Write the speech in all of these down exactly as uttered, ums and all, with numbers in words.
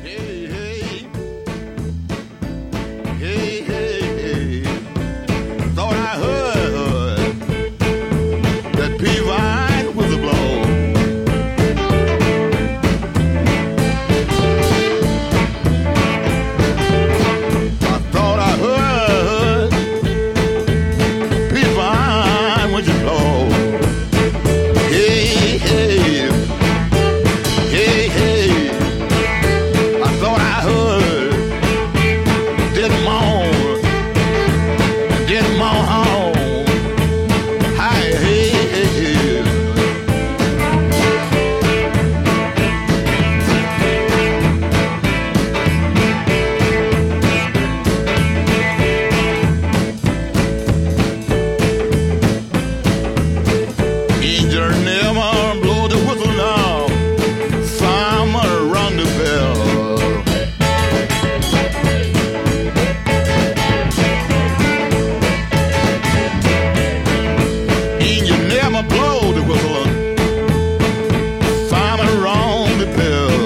Hey, hey. Hey, hey, hey. Thought I heard that P-Vine was a blow. I thought I heard P-Vine was a blow. Hey, hey. Hey, hey. I thought I heard Dead Moon, Dead Moon home. Hi, hey, hey, hey. Angel never blow the whistle now. Farmer rung the bell. Angel never blow the whistle. Farmer rung the bell.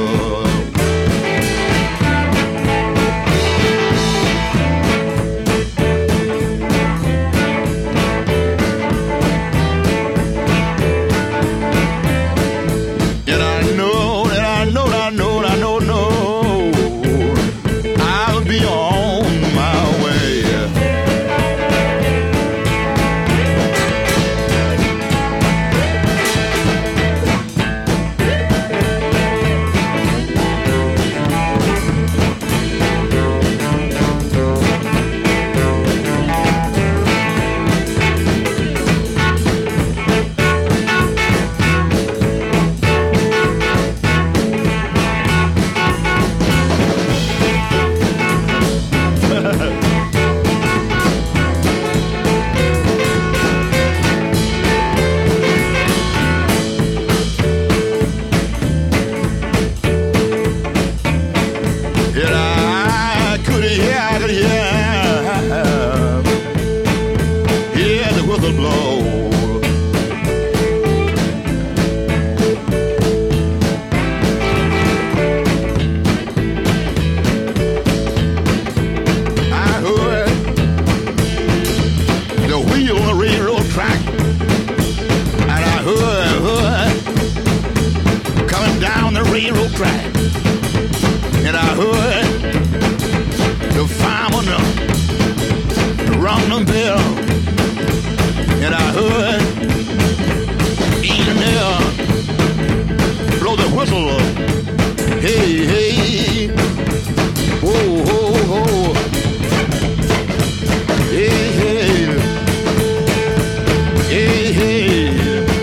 And I know that I know that I know that I know, know I'll be on my way. And I could hear, I could hear, hear the whistle blow. I heard the wheel on the railroad track, and I heard, heard coming down the railroad track. And I heard the fireman rung the bell. And I heard engineer blow the whistle. Hey, hey. Whoa, whoa, whoa. Hey, hey. Hey, hey.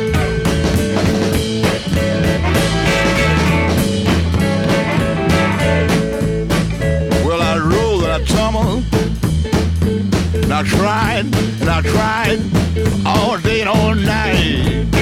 Well, I rolled and I tumbled, and I tried and I tried all day and all night.